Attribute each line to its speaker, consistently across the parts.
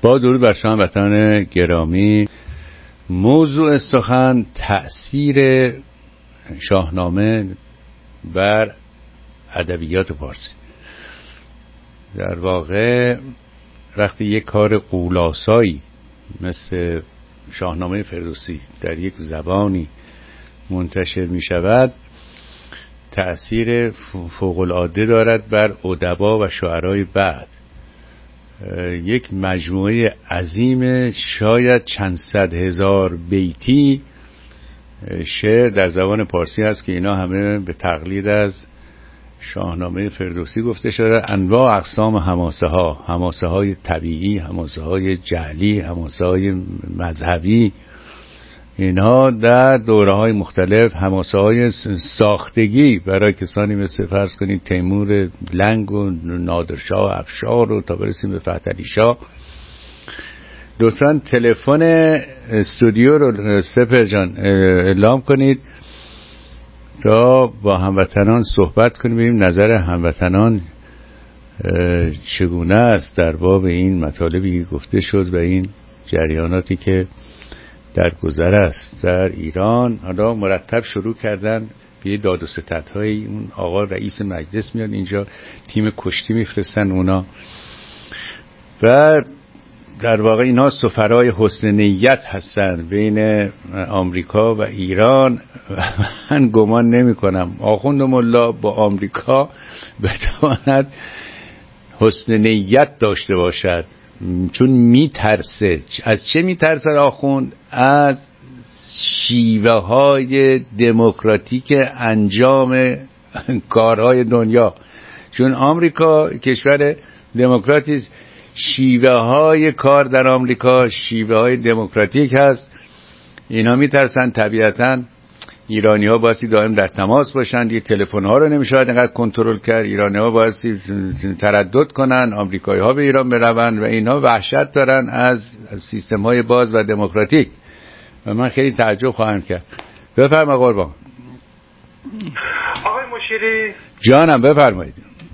Speaker 1: با درود بر شما هموطنان گرامی. موضوع سخن تأثیر شاهنامه بر ادبیات فارسی. در واقع وقتی یک کار غول‌آسایی مثل شاهنامه فردوسی در یک زبانی منتشر می شود، تأثیر فوق‌العاده دارد بر ادبا و شاعرای بعد. یک مجموعه عظیم شاید چند صد هزار بیتی شعر در زبان پارسی هست که اینا همه به تقلید از شاهنامه فردوسی گفته شده. انواع اقسام حماسه های طبیعی، حماسه های جعلی، حماسه های مذهبی، اینها در دوره های مختلف، حماسه های ساختگی برای کسانی مثل فرض کنید تیمور لنگ و نادرشاه افشار و تا برسیم به فتحعلی شاه. لطفاً تلفن استودیو رو سپر جان اعلام کنید تا با هموطنان صحبت کنیم، ببینیم نظر هموطنان چگونه است در باب این مطالبی که گفته شد و این جریاناتی که در گذر است در ایران. حالا مرتب شروع کردن به داد و ستدهای. اون آقا رئیس مجلس میاد اینجا، تیم کشتی میفرستن اونا، و در واقع اینها سفرای حسن نیت هستن بین آمریکا و ایران. من گمان نمی کنم آخوند ملا با آمریکا بتواند حسن نیت داشته باشد، چون میترسه. از چه میترسه آخوند؟ از شیوه های دموکراتیک انجام کارهای دنیا، چون آمریکا کشور دموکراتی است. شیوه های کار در آمریکا شیوه های دموکراتیک هست. اینا میترسن طبیعتاً ایرانی ها بایستی دائم در تماس باشند، یه تلفن ها رو نمیشود اینقدر کنترل کرد، ایرانی ها بایستی تردد کنن، آمریکایی ها به ایران برون، و اینها وحشت دارن از سیستم های باز و دموکراتیک، و من خیلی تعجب خواهم کرد. بفرما قربان.
Speaker 2: آقای مشیری
Speaker 1: جانم بفرمایید.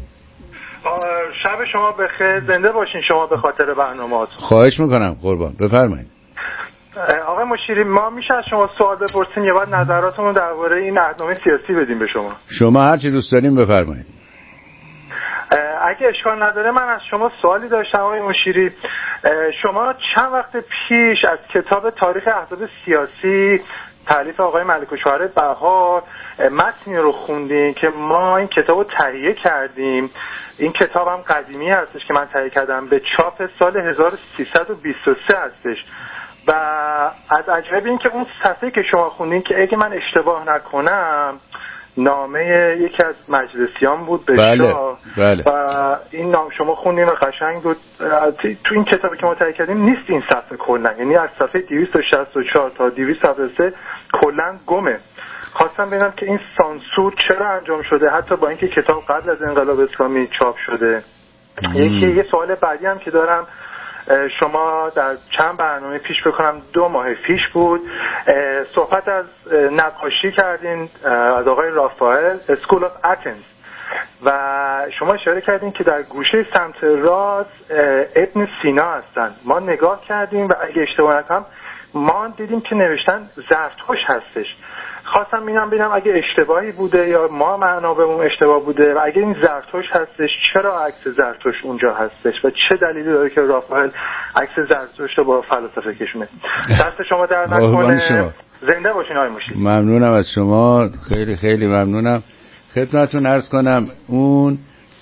Speaker 2: شب شما بخیر، زنده باشین شما به خاطر برنامه‌هاتون.
Speaker 1: خواهش میکنم قربان، بفرمایید.
Speaker 2: آقای مشیری ما میشه از شما سوال بپرسیم یا بعد نظراتمون رو درباره این اهنامه سیاسی بدیم به شما؟
Speaker 1: شما هر چی دوست دارین بفرمایید.
Speaker 2: اگه اشکال نداره من از شما سوالی داشتم آقای مشیری. شما چند وقت پیش از کتاب تاریخ احزاب سیاسی تالیف آقای ملک‌الشعرا بهار متنی رو خوندین که ما این کتاب رو تهیه کردیم. این کتاب هم قدیمی هستش که من تهیه کردم، به چاپ سال 1323 هستش، و از عجایب این که اون صفحه که شما خوندین که اگه من اشتباه نکنم نامه یکی از مجلسیان بود به شاه،
Speaker 1: بله.
Speaker 2: و این نام شما خوندین و قشنگ بود. تو این کتابی که ما تهیه کردیم نیست این صفحه کلا، یعنی از صفحه 264 تا 273 کلا گمه. خواستم ببینم که این سانسور چرا انجام شده، حتی با اینکه کتاب قبل از انقلاب اسلامی چاپ شده. یه سوال بعدی هم که دارم، شما در چند برنامه پیش بکنم 2 ماه پیش بود صحبت از نقاشی کردین از آقای رافائل اسکول آف اتنز، و شما اشاره کردین که در گوشه سمت راست ابن سینا هستن. ما نگاه کردیم و اگه اشتباه نکنم ما دیدیم که نوشتن زرتوش هستش. خواستم ببینم اگه اشتباهی بوده یا ما منابعمون اشتباه بوده، و اگه این زرتوش هستش چرا عکس زرتوش اونجا هستش و چه دلیلی داره که رافائل عکس زرتوش رو با فلاسفه کشونه. دست شما در نکنه. زنده باشین آقای مشیری.
Speaker 1: ممنونم از شما، خیلی خیلی ممنونم. خدمتتون عرض کنم اون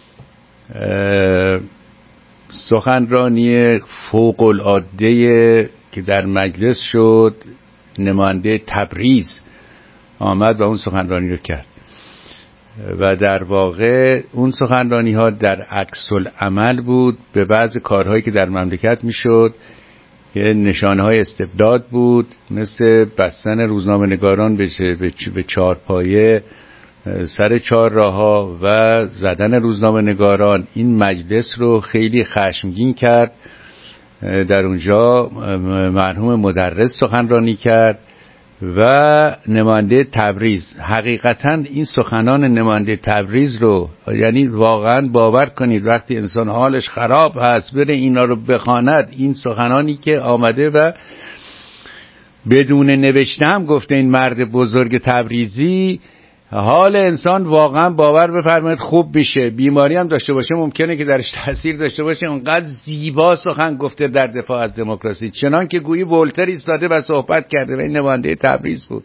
Speaker 1: سخنرانی فوق العاده که در مجلس شد، نماینده تبریز آمد و اون سخنرانی رو کرد، و در واقع اون سخنرانی ها در عکس العمل بود به بعض کارهایی که در مملکت میشد که نشانه های استبداد بود، مثل بستن روزنامه نگاران به چهارپایه سر چهارراه‌ها و زدن روزنامه نگاران. این مجلس رو خیلی خشمگین کرد. در اونجا مرحوم مدرس سخنرانی کرد و نماینده تبریز. حقیقتا این سخنان نماینده تبریز رو، یعنی واقعا باور کنید وقتی انسان حالش خراب هست بره اینا رو بخواند، این سخنانی که آمده و بدون نوشته هم گفته این مرد بزرگ تبریزی، حال انسان واقعا باور بفرمایید خوب بشه. بیماری هم داشته باشه ممکنه که درش تاثیر داشته باشه. اونقدر زیبا سخن گفته در دفاع از دموکراسی، چنان که گویی ولتر ایستاده و صحبت کرده و این نماینده تبریز بود.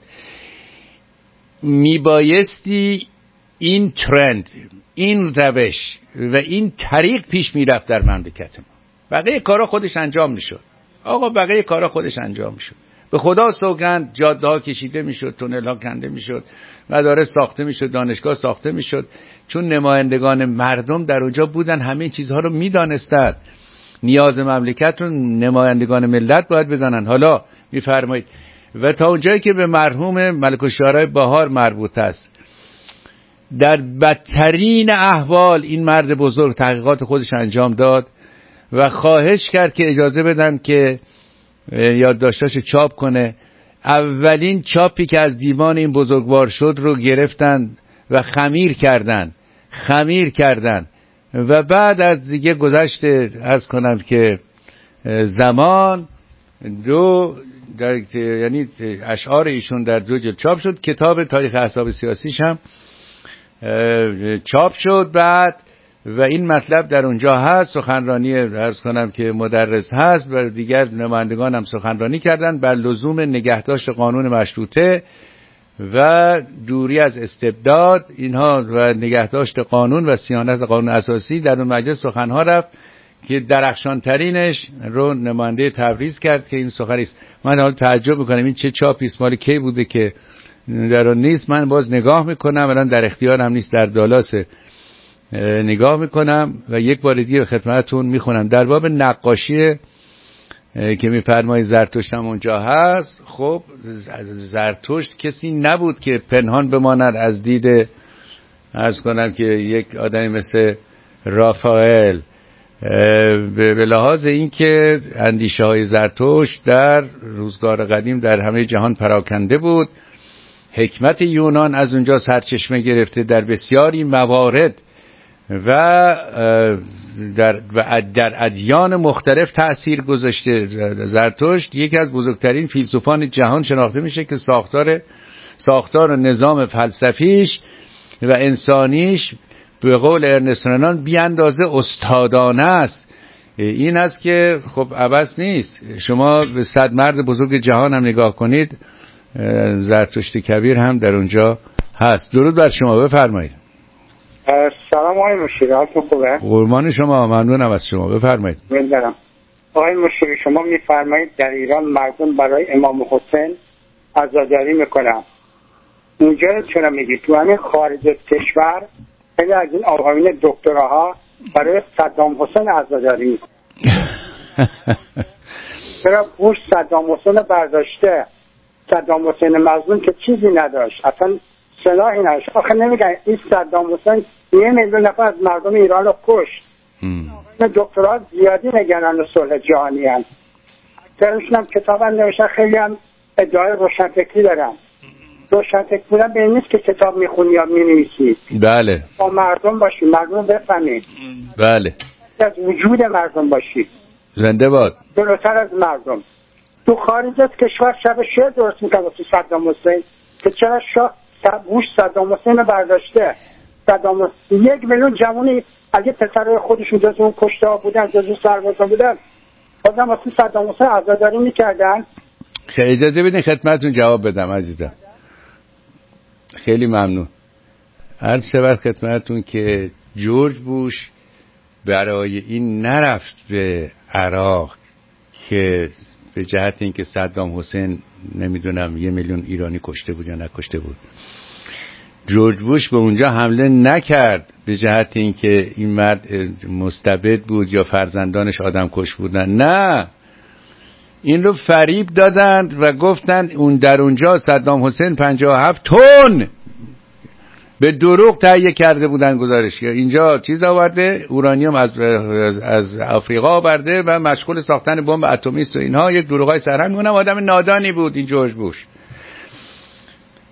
Speaker 1: میبایستی این ترند، این روش و این طریق پیش میرفت در مملکت ما. بقیه کارا خودش انجام میشد. آقا بقیه کارا خودش انجام میشد. به خدا سوگند جاده ها کشیده میشد، تونل ها کنده میشد، مدارس ساخته میشد، دانشگاه ساخته میشد، چون نمایندگان مردم در اونجا بودن، همه چیزها رو میدانستند. نیاز مملکت رو نمایندگان ملت باید بدانند. حالا میفرمایید و تا اونجایی که به مرحوم ملک الشعرای بهار مربوط است، در بدترین احوال این مرد بزرگ تحقیقات خودش انجام داد و خواهش کرد که اجازه بدن که یادداشتاشو چاپ کنه. اولین چاپی که از دیوان این بزرگوار شد رو گرفتن و خمیر کردن و بعد از دیگه گذشته عرض کنم که زمان یعنی اشعار ایشون در 2 جلد چاپ شد. کتاب تاریخ احزاب سیاسیش هم چاپ شد بعد و این مطلب در اونجا هست. سخنرانی عرض کنم که مدرس هست و دیگر نمایندگان هم سخنرانی کردن بر لزوم نگهداشت قانون مشروطه و دوری از استبداد اینها و نگهداشت قانون و صیانت قانون اساسی. در اون مجلس سخنها رفت که درخشان ترینش رو نماینده تبریز کرد که این سخنی است. من حالا تعجب میکنم این چه چاپی است، مال کی بوده که در اون نیست. من باز نگاه میکنم، الان در اختیارم نیست، در دالاس نگاه میکنم و یک بار دیگه خدمتتون میخونم. در باب نقاشی که میفرمایید زرتشت هم اونجا هست. خب زرتشت کسی نبود که پنهان بماند از دید عرض کنم که یک آدمی مثل رافائل. به لحاظ این که اندیشه های زرتشت در روزگار قدیم در همه جهان پراکنده بود، حکمت یونان از اونجا سرچشمه گرفته، در بسیاری موارد و در ادیان مختلف تأثیر گذاشته. زرتشت یکی از بزرگترین فیلسوفان جهان شناخته میشه که ساختار و نظام فلسفیش و انسانیش به قول ارنست رنان بی اندازه استادانه است. این است که خب عبث نیست. شما به 100 مرد بزرگ جهان هم نگاه کنید، زرتشت کبیر هم در اونجا هست. درود بر شما، بفرمایید.
Speaker 3: سلام آقای مشیری، حالتون خوبه؟
Speaker 1: قربان شما، ممنونم از شما، بفرمایید.
Speaker 3: ممنونم. آقای مشیری شما میفرمایید در ایران مردم برای امام حسین عزاداری میکنن. اونجا چرا میگید تو همین خارج کشور خیلی از این آقایون دکتراها برای صدام حسین عزاداری میکنن؟ چرا بوش صدام حسین برداشته؟ صدام حسین مظلوم که چیزی نداشت، اصلا سلاحی نداشت. آخه نمیگن این صدام حسین 1 میلیون نفر از مردم ایران رو کشت. دکترها زیادی نگران صلح جهانی هستند. اکثرشون هم کتاب نوشتن، خیلی هم ادعای روشنفکری دارن. روشنفکر بودن به این نیست که کتاب میخونی یا مینویسی.
Speaker 1: بله.
Speaker 3: با مردم باشی، مردم بفهمید.
Speaker 1: بله.
Speaker 3: از وجود مردم باشی.
Speaker 1: زنده باد.
Speaker 3: جلوتر از مردم. تو خارج از کشور شب شعر درست میکنه واسه صدام حسین که چرا بوش صدام حسین برداشته. صدام حسین 1 میلیون جوانی اگه پسرای خودشون جز اون کشته ها بودن، جز اون سربازا بودن، بازم واسه صدام حسین عزاداری میکردن.
Speaker 1: اجازه بدین خدمتتون جواب بدم عزیزم. خیلی ممنون. عرض شود خدمتتون که جورج بوش برای این نرفت به عراق که به جهت اینکه صدام حسین نمیدونم 1 میلیون ایرانی کشته بود یا نکشته بود. جورج بوش به اونجا حمله نکرد به جهت اینکه این مرد مستبد بود یا فرزندانش آدم کش بودن. نه، این رو فریب دادند و گفتند اون در اونجا صدام حسین 57 تن به دروغ تهیه کرده بودن گزارش. اینجا چیز آورده، اورانیوم از آفریقا آورده و مشغول ساختن بمب اتمی است و اینها یک دروغای سرهم می‌کنن. آدم نادانی بود این جورج بوش.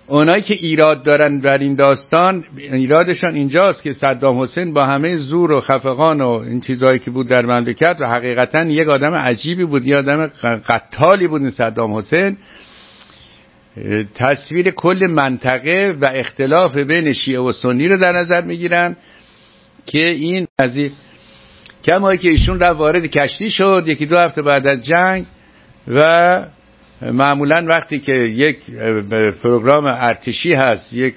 Speaker 1: اونایی که ایراد دارن در این داستان، ایرادشان اینجاست که صدام حسین با همه زور و خفقان و این چیزهایی که بود در مملکت و حقیقتا یک آدم عجیبی بود، یک آدم قتالی بود این صدام حسین، تصویر کل منطقه و اختلاف بین شیعه و سنی رو در نظر میگیرن که این قضیه کمایی که ایشون رفت وارد کشتی شد 1-2 هفته بعد از جنگ و معمولا وقتی که یک پروگرام ارتشی هست، یک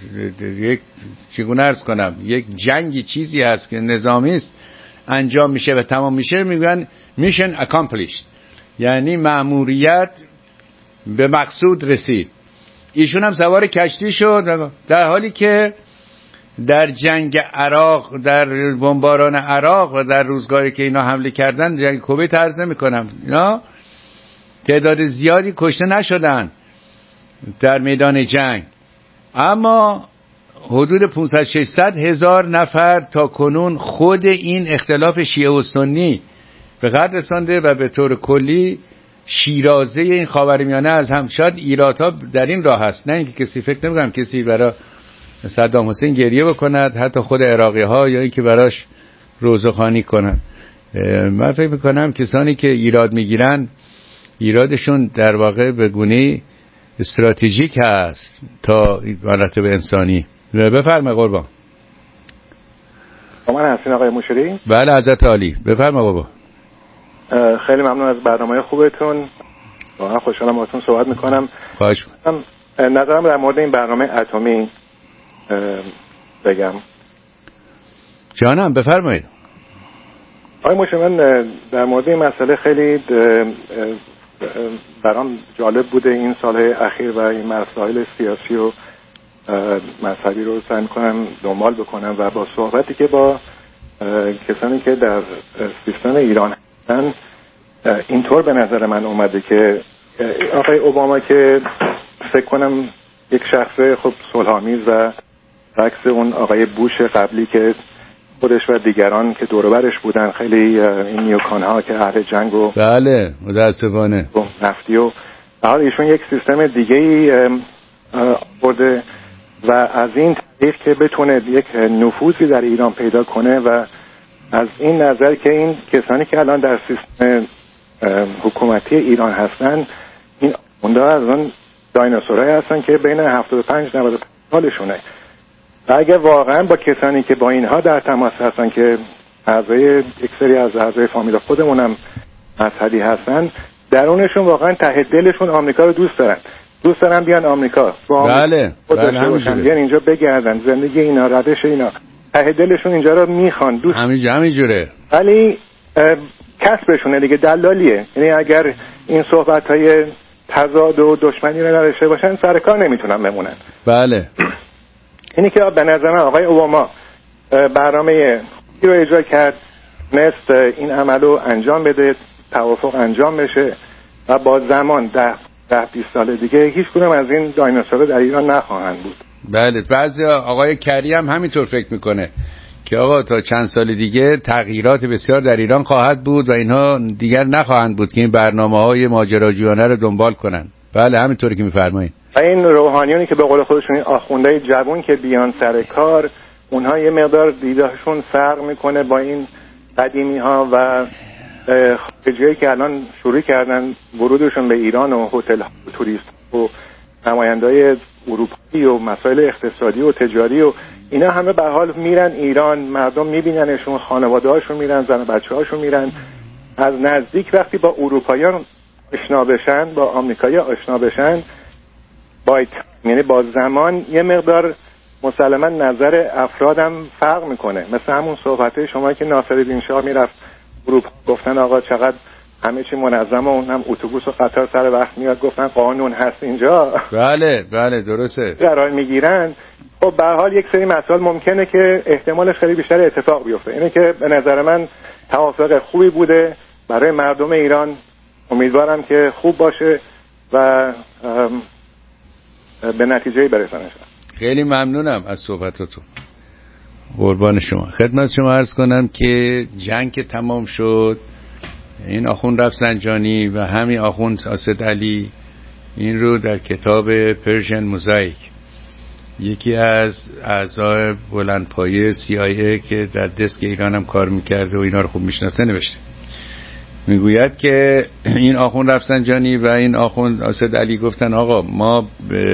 Speaker 1: چگونه عرض کنم، یک جنگی چیزی هست که نظامی است انجام میشه و تمام میشه، میگن میشن accomplished، یعنی مأموریت به مقصود رسید. ایشون هم سوار کشتی شد در حالی که در جنگ عراق، در بمباران عراق و در روزگاری که اینا حمله کردن، جنگ کویت عرض نمی‌کنم، اینا تعداد زیادی کشته نشدن در میدان جنگ، اما حدود 500-600 هزار نفر تا کنون خود این اختلاف شیعه و سنی به قدر رسانده و به طور کلی شیرازه این خاورمیانه از هم. شاید ایرادها در این راه هست، نه اینکه کسی فکر نمی‌کنم کسی برای صدام حسین گریه بکند، حتی خود عراقی ها، یا اینکه براش روزخوانی کنند. من فکر میکنم کسانی که ایراد میگیرن ایرادشون در واقع به گونه استراتژیک هست تا مراتب انسانی. بفرمایید قربان.
Speaker 4: من هستین آقای مشیری؟
Speaker 1: بله حضرت عالی، بفرمایید قربان.
Speaker 4: خیلی ممنون از برنامه خوبتون، واقعا خوشحالم باهاتون صحبت میکنم.
Speaker 1: خواهش می‌کنم.
Speaker 4: نظرم در مورد این برنامه اتمی بگم.
Speaker 1: جانم بفرمایید.
Speaker 4: آقای مشیری، من در مورد این مسئله خیلی برام جالب بوده این سالهای اخیر و این مسائل سیاسی و مذهبی رو سعی می‌کنم دنبال بکنم و با صحبتی که با کسانی که در سیستم ایران هستن اینطور به نظر من اومده که آقای اوباما که فکر کنم یک شخص خب صلح‌آمیز و عکس اون آقای بوش قبلی که خودش و دیگران که دور و برش بودن خیلی این نیوکان ها که اهل جنگ و
Speaker 1: بله متاسفانه
Speaker 4: نفتی و حالا ایشون یک سیستم دیگه‌ای برده و از این طریق که بتونه یک نفوذی در ایران پیدا کنه و از این نظر که این کسانی که الان در سیستم حکومتی ایران هستن این اوندا از اون دایناسورایی هستن که بین 75-95 سالشونه و اگر واقعا با کسانی که با اینها در تماس هستن که اعضای یک سری از اعضای فامیل خودمونم مذهبی هستن، درونشون واقعا ته دلشون آمریکا رو دوست دارن بیان آمریکا.
Speaker 1: بله
Speaker 4: بیان اینجا بگردن، زندگی اینا، روش اینا، ته دلشون اینجا رو میخوان، دوست
Speaker 1: همینجوره، ولی
Speaker 4: کسبشونه دیگه، دلالیه. یعنی اگر این صحبت‌های تضاد و دشمنی رو نداشته باشن سر کار نمیتونن بمونن.
Speaker 1: بله
Speaker 4: اینی که به نظر من آقای اوباما برنامه رو اجرا کرد، مثل این عمل رو انجام بده، توافق انجام بشه و با زمان 10-20 سال دیگه هیچ کدوم از این دایناسورها در ایران نخواهند بود.
Speaker 1: بله بعضی آقای کری هم همینطور فکر میکنه که آقا تا چند سال دیگه تغییرات بسیار در ایران خواهد بود و اینها دیگر نخواهند بود که این برنامه‌های ماجراجویانه رو دنبال کنن. بله همینطوری که میفرمایید.
Speaker 4: و این روحانیانی که به قول خودشون این آخوندهای جوان که بیان سر کار، اونها یه مقدار دیدهشون فرق میکنه با این قدیمی ها و خارجیایی که الان شروع کردن ورودشون به ایران و هتل و توریست و نمایندای اروپایی و مسائل اقتصادی و تجاری و اینا همه به حال میرن ایران، مردم میبیننشون، خانواده هاشون میرن، زن و بچه هاشون میرن. از نزدیک وقتی با اروپاییان آشنا بشن، با آمریکایی آشنا بشن، یعنی با زمان یه مقدار مسلما نظر افرادم فرق میکنه. مثل همون صحبته شما که ناصرالدین شاه میرفت اروپا، گفتن آقا چقدر همه چی منظمه، اون هم اتوبوس و قطار سر وقت میاد، گفتن قانون هست اینجا.
Speaker 1: بله درسته،
Speaker 4: قرار میگیرن. خب به هر حال یک سری مسائل ممکنه که احتمالش خیلی بیشتر اتفاق بیفته. اینه که به نظر من توافق خوبی بوده برای مردم ایران، امیدوارم که خوب باشه و به نتیجه برسانه.
Speaker 1: خیلی ممنونم از صحبتاتون، قربان شما. خدمت شما عرض کنم که جنگ که تمام شد، این آخوند رفسنجانی و همین آخوند اسد علی این رو در کتاب پرژن موزاییک یکی از اعضای بلندپایه CIA که در دسک ایران هم کار میکرده و اینا رو خوب میشناسه نوشته. میگوید که این آخوند رفسنجانی و این آخوند اسد علی گفتن آقا ما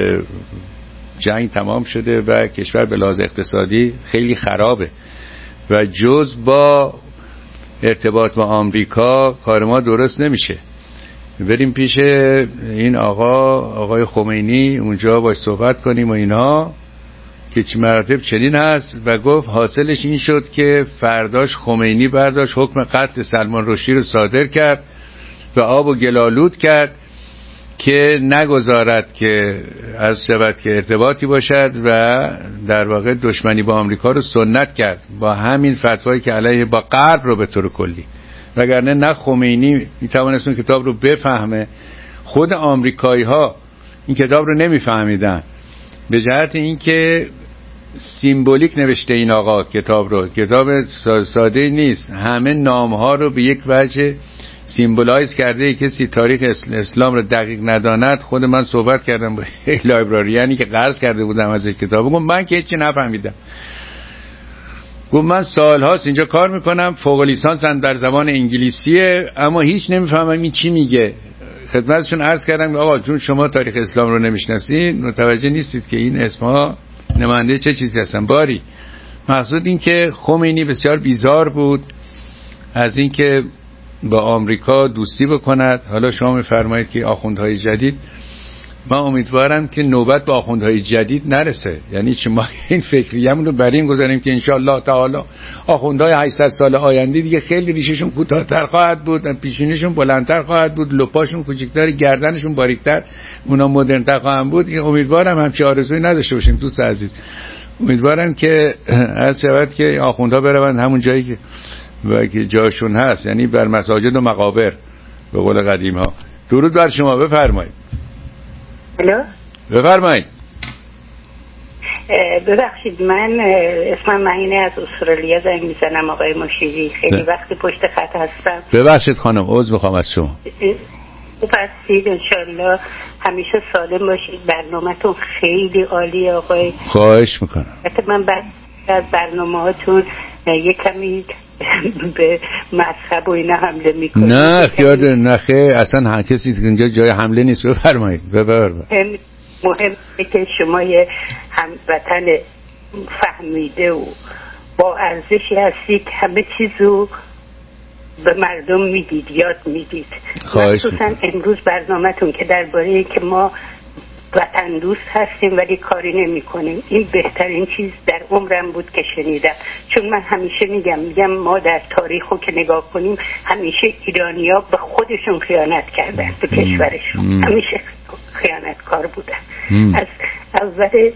Speaker 1: جنگ تمام شده و کشور به لحاظ اقتصادی خیلی خرابه و جز با ارتباط با آمریکا کار ما درست نمیشه، بریم پیش این آقای خمینی اونجا باش صحبت کنیم و اینا که چه مراتب چنین هست. و گفت حاصلش این شد که فرداش خمینی برداشت حکم قتل سلمان رشدی رو صادر کرد و آب و گلالود کرد که نگذارد که از شود که ارتباطی باشد و در واقع دشمنی با آمریکا رو سنت کرد با همین فتوایی که علیه با غرب رو به طور کلی. وگرنه نه خمینی میتوانست اون کتاب رو بفهمه، خود آمریکایی ها این کتاب رو نمیفهمیدن به جهت اینکه سیمبولیک نوشته این آقا کتاب رو. کتاب ساده نیست، همه نام ها رو به یک وجه سیمبولایز کرده. کسی تاریخ اسلام رو دقیق نداند. خود من صحبت کردم با لایبراریانی که قرض کرده بودم از این کتاب، گفتم من که هیچی نفهمیدم. گفت من سالهاست اینجا کار میکنم، فوق لیسانسم در زبان انگلیسیه اما هیچ نمیفهمم این چی میگه. خدمتشون عرض کردم آقا جون شما تاریخ اسلام رو نمیشناسید، متوجه نیستید که این اسمها نماینده چه چیزی هستن. باری مقصود این که خمینی بسیار بیزار بود از این که با آمریکا دوستی بکند. حالا شما میفرمایید که آخوندهای جدید، من امیدوارم که نوبت به آخوندهای جدید نرسه. یعنی چه ما این فکریه‌مون رو بر این گذاریم که انشاءالله تعالی آخوندهای 800 سال آینده دیگه خیلی ریششون کوتاه‌تر خواهد بود، پیشونیشون بلندتر خواهد بود، لپاشون کوچیک‌تر، گردنشون باریک‌تر، اونا مدرن‌تر خواهند بود. امیدوارم همچین آرزویی نداشته باشیم دوست عزیز. امیدوارم که از شود که آخوندها بروند همون جایی که جاشون هست، یعنی بر مساجد و مقابر به قول قدیم ها. درود بر شما، بفرمایید.
Speaker 5: الو،
Speaker 1: بفرمایید.
Speaker 5: ببخشید من اسمم معینه از استرالیا زنگ میزنم آقای مشیری، خیلی وقتی پشت خط هستم.
Speaker 1: ببخشید خانم، عذر میخوام از شما.
Speaker 5: بفرستید انشالله همیشه سالم باشید. برنامه‌تون خیلی عالی آقای.
Speaker 1: خواهش میکنم.
Speaker 5: من بعد از برنامه‌هاتون یک کمی به مذهب و اینا حمله میکنم.
Speaker 1: نه خیار نخه اصلا هر کسی اینجا جای حمله نیست. بفرمایید.
Speaker 5: مهمه که شما یه هموطن فهمیده و با ارزشی هستید، همه چیزو به مردم میدید، یاد میدید. مخصوصا امروز برنامه‌تون که درباره که ما وطن دوست هستیم ولی کاری نمی کنیم، این بهترین چیز در عمرم بود که شنیدم. چون من همیشه میگم ما در تاریخو که نگاه کنیم همیشه ایرانی‌ها به خودشون خیانت کردن، به کشورشون همیشه خیانتکار بودن. از اول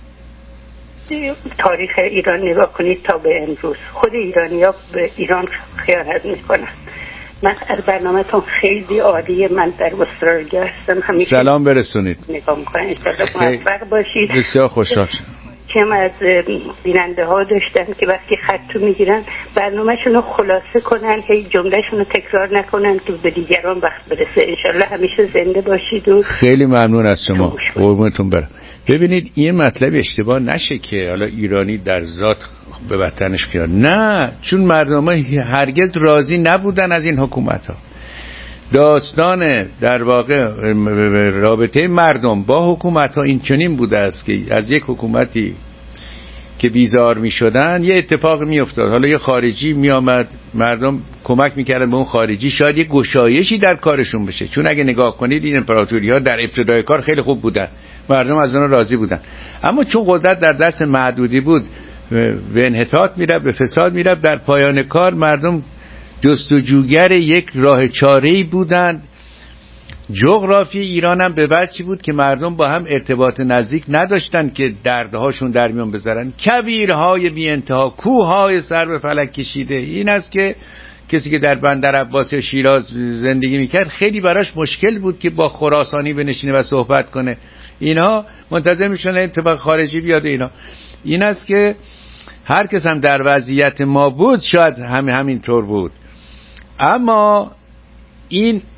Speaker 5: تاریخ ایران نگاه کنید تا به امروز خود ایرانی‌ها به ایران خیانت میکنن. من از برنامه‌تون خیلی عالیه. من در استرالیا هستم، همیشه
Speaker 1: سلام برسونید.
Speaker 5: نگاه می‌کنم. انشالله موفق باشید.
Speaker 1: بسیار خوشحال شدم.
Speaker 5: چم از بیننده ها داشتن که وقتی خط میگیرن برنامه‌شون رو خلاصه کنن، هی جمله‌شون رو تکرار نکنن که به دیگران وقت برسه. انشالله همیشه زنده باشید و
Speaker 1: خیلی ممنون از شما. قربونتون برم. ببینید این مطلب اشتباه نشه که حالا ایرانی در ذات به وطنش خیانت، نه، چون مردم هرگز راضی نبودن از این حکومت ها. داستان در واقع رابطه مردم با حکومت ها این چنین بوده است که از یک حکومتی که بیزار می شدن یه اتفاق می افتاد. حالا یه خارجی می آمد، مردم کمک می کردن به اون خارجی، شاید یه گشایشی در کارشون بشه. چون اگه نگاه کنید این امپراتوری ها در ابتدای کار خیلی خوب بودن، مردم از اونها راضی بودن، اما چون قدرت در دست محدودی بود به انحطاط می رفت، به فساد می رفت. در پایان کار مردم جستجوگر یک راه چاره‌ای بودند. جغرافی ایران هم به وجهی بود که مردم با هم ارتباط نزدیک نداشتن که دردهاشون در میان بذارن. کویرهای بی انتها، کوههای سر به فلک کشیده. این است که کسی که در بندر عباس یا شیراز زندگی میکرد خیلی براش مشکل بود که با خراسانی بنشینه و صحبت کنه. اینها منتظر میشن اتفاق خارجی بیاد. این است که هر کس هم در وضعیت ما بود شاید همین طور بود. اما این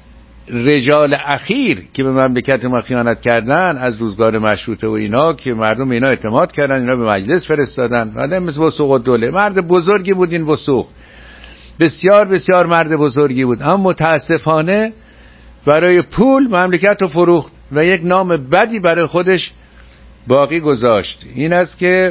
Speaker 1: رجال اخیر که به مملکت ما خیانت کردن از روزگار مشروطه و اینا که مردم اینا اعتماد کردن، اینا به مجلس فرستادن، بعد مثل وثوق الدوله مرد بزرگی بود. این وثوق بسیار بسیار مرد بزرگی بود، اما متاسفانه برای پول مملکت رو فروخت و یک نام بدی برای خودش باقی گذاشت. این است که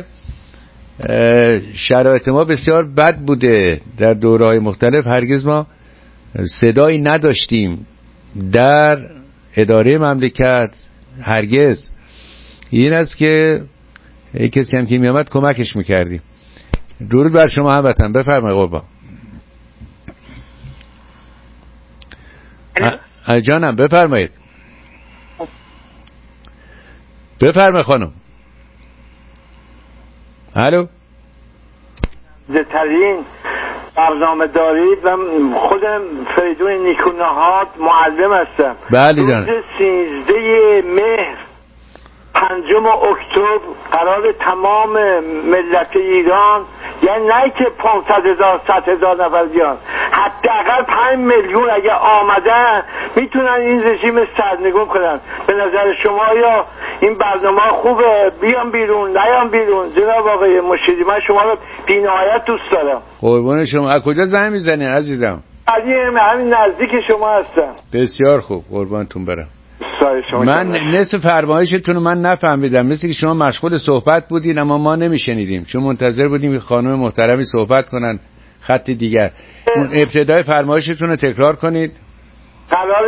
Speaker 1: شرایط ما بسیار بد بوده در دوره‌های مختلف. هرگز ما صدایی نداشتیم در اداره مملکت، هرگز. این است که کسی هم که می آمد کمکش میکردیم. درود بر شما هموطن، بفرمایید قربان. جانم بفرمایید. بفرمایید خانم. الو.
Speaker 6: زترین برنامه دارید و خودم فریدون نیکونهاد معلم هستم.
Speaker 1: بله جان.
Speaker 6: روز 13 مهر 5 اکتبر قرار تمام ملت ایران، یعنی نه که 500,000 100,000 نفر بیان، حداقل 5 میلیون اگه آمدن میتونن این رژیم سرنگون کنن. به نظر شما یا این برنامه خوبه؟ بیان بیرون نیان بیرون؟ جناب آقای مرشدی من شما رو بی‌نهایت دوست دارم.
Speaker 1: قربان شما. از کجا زنگ میزنی عزیزم؟
Speaker 6: همین نزدیک شما هستم.
Speaker 1: بسیار خوب، قربانتون برم.
Speaker 6: من
Speaker 1: نصف فرمایشتون رو من نفهمیدم، مثل که شما مشغول صحبت بودین اما ما نمیشنیدیم، چون منتظر بودیم که خانم محترمی صحبت کنن خط دیگر. اون ابتدای فرمایشتون رو تکرار کنید.
Speaker 6: قرار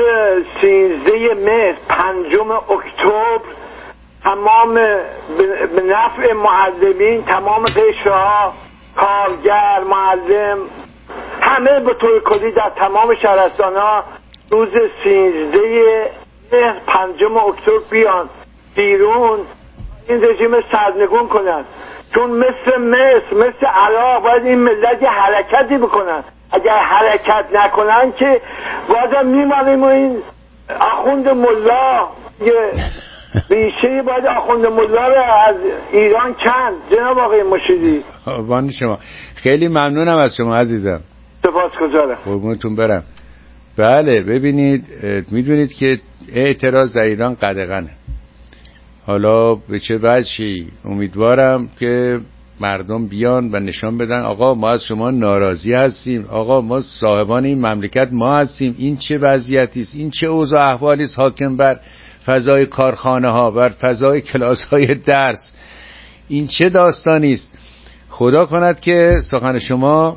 Speaker 6: 13 مهر 5 اکتبر تمام به نفع معلمین، تمام قشرها، کارگر، معلم، همه به طور کلی در تمام شهرستان‌ها روز 13 5 اکتبر بیان بیرون این رژیم سرنگون کنن. چون مثل عراق باید این ملت یه حرکتی بکنن. اگر حرکت نکنن که بازم میمانیم و این آخوند ملا یه ریشه باید آخوند ملا رو از ایران کند. جناب آقای مرشدی
Speaker 1: قربان شما، خیلی ممنونم از شما عزیزم.
Speaker 6: سپاسگزارم.
Speaker 1: قربونتون برم. بله ببینید، میدونید که اعتراض در ایران قدغنه. حالا به چه وجهی؟ امیدوارم که مردم بیان و نشان بدن آقا ما از شما ناراضی هستیم، آقا ما صاحبان این مملکت ما هستیم، این چه وضعیتی است، این چه اوضاع احوالی است حاکم بر فضای کارخانه ها، بر فضای کلاس های درس، این چه داستانی است. خدا کند که سخن شما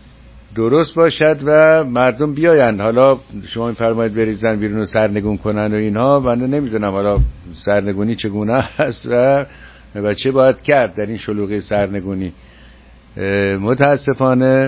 Speaker 1: درست باشد و مردم بیایند. حالا شما میفرمایید بریزن بیرون و سرنگون کنن و اینها، من نمیدونم حالا سرنگونی چگونه است و چه باید کرد در این شلوغی سرنگونی. متاسفانه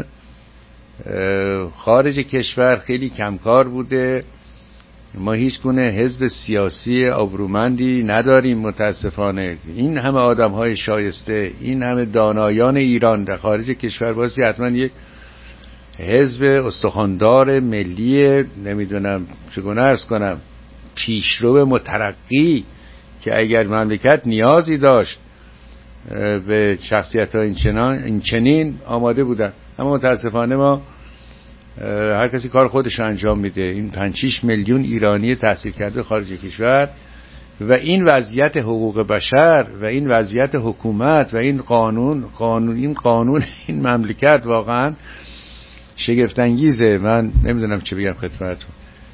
Speaker 1: خارج کشور خیلی کمکار بوده. ما هیچ گونه حزب سیاسی آبرومندی نداریم متاسفانه. این همه آدم‌های شایسته، این همه دانایان ایران در خارج کشور بازی حتما یک حزب استخواندار ملی، نمیدونم چگونه عرض کنم، پیشرو مترقی که اگر مملکت نیازی داشت به شخصیت ها این چنین آماده بودن. اما متاسفانه ما هر کسی کار خودش انجام میده. این 5-6 میلیون ایرانی تحصیل کرده خارج کشور و این وضعیت حقوق بشر و این وضعیت حکومت و این قانون این مملکت واقعا شگفت انگیزه. من نمیدونم چه بگم خدمتتون.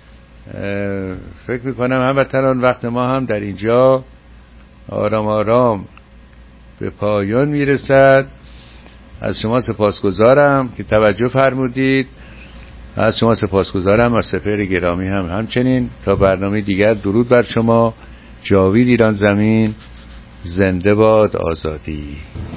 Speaker 1: فکر میکنم هموطنان وقت ما هم در اینجا آرام آرام به پایان میرسد. از شما سپاسگزارم که توجه فرمودید. از شما سپاسگزارم، از سپهر گرامی هم همچنین. تا برنامه دیگر درود بر شما. جاوید ایران زمین، زنده باد آزادی.